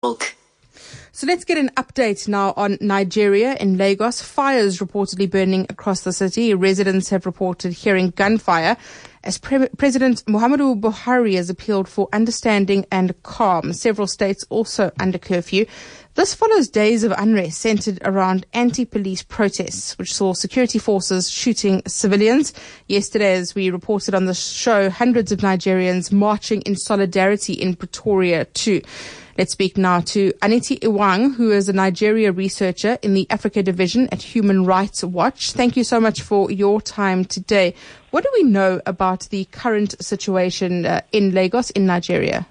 So let's get an update now on Nigeria. In Lagos, fires reportedly burning across the city. Residents have reported hearing gunfire as President Muhammadu Buhari has appealed for understanding and calm. Several states also under curfew. This follows days of unrest centered around anti-police protests, which saw security forces shooting civilians. Yesterday, as we reported on the show, hundreds of Nigerians marching in solidarity in Pretoria too. Let's speak now to Anity Iwang, who is a Nigeria researcher in the Africa division at Human Rights Watch. Thank you so much for your time today. What do we know about the current situation in Lagos, in Nigeria?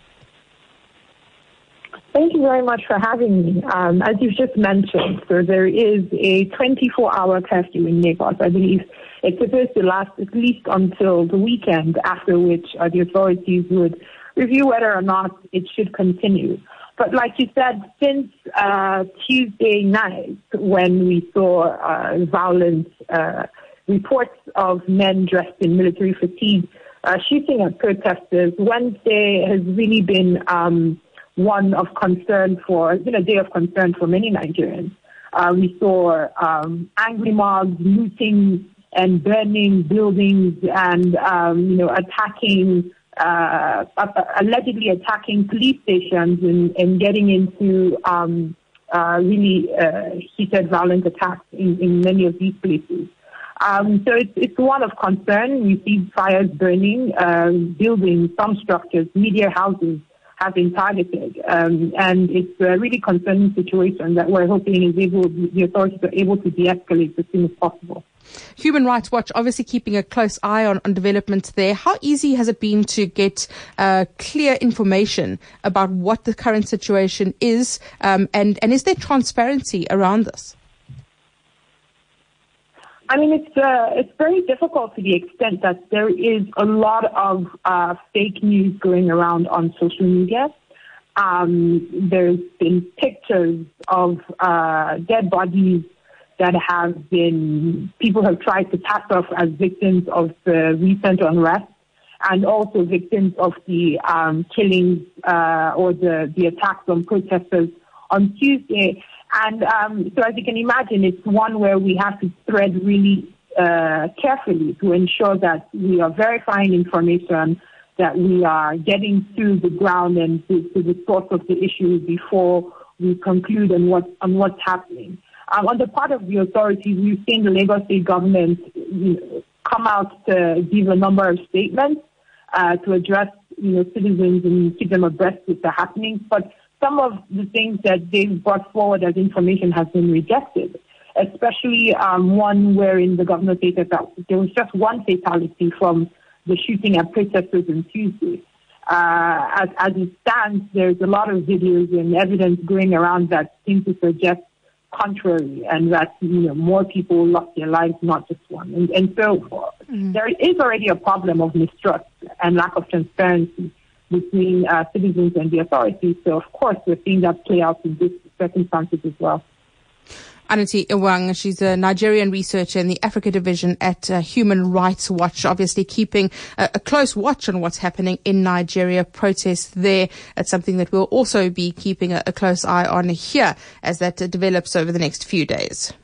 Thank you very much for having me. As you've just mentioned, so there is a 24-hour curfew in Lagos. I believe it's supposed to last at least until the weekend, after which the authorities would review whether or not it should continue. But like you said, since Tuesday night, when we saw violent reports of men dressed in military fatigue shooting at protesters, Wednesday has really been one of concern day of concern for many Nigerians. We saw angry mobs looting and burning buildings and allegedly attacking police stations and getting into really heated violent attacks in many of these places. So it's one of concern. We see fires burning, buildings, some structures, media houses have been targeted, and it's a really concerning situation that we're hoping the authorities are able to de-escalate as soon as possible. Human Rights Watch obviously keeping a close eye on developments there. How easy has it been to get clear information about what the current situation is, and is there transparency around this? I mean, it's very difficult to the extent that there is a lot of fake news going around on social media. There's been pictures of dead bodies that people have tried to pass off as victims of the recent unrest, and also victims of the killings or the attacks on protesters on Tuesday. And so as you can imagine, it's one where we have to tread really carefully to ensure that we are verifying information, that we are getting to the ground and to the source of the issue before we conclude on what's happening. On the part of the authorities, we've seen the Lagos State government come out to give a number of statements to address citizens and keep them abreast with the happenings. But some of the things that they've brought forward as information has been rejected, especially one wherein the governor stated that there was just one fatality from the shooting at protesters on Tuesday. As it stands, there's a lot of videos and evidence going around that seem to suggest contrary, and that more people lost their lives, not just one. And so there is already a problem of mistrust and lack of transparency between citizens and the authorities. So, of course, we're seeing that play out in these circumstances as well. Anity Iwang, she's a Nigerian researcher in the Africa division at Human Rights Watch, obviously keeping a close watch on what's happening in Nigeria. Protests there. It's something that we'll also be keeping a close eye on here as that develops over the next few days.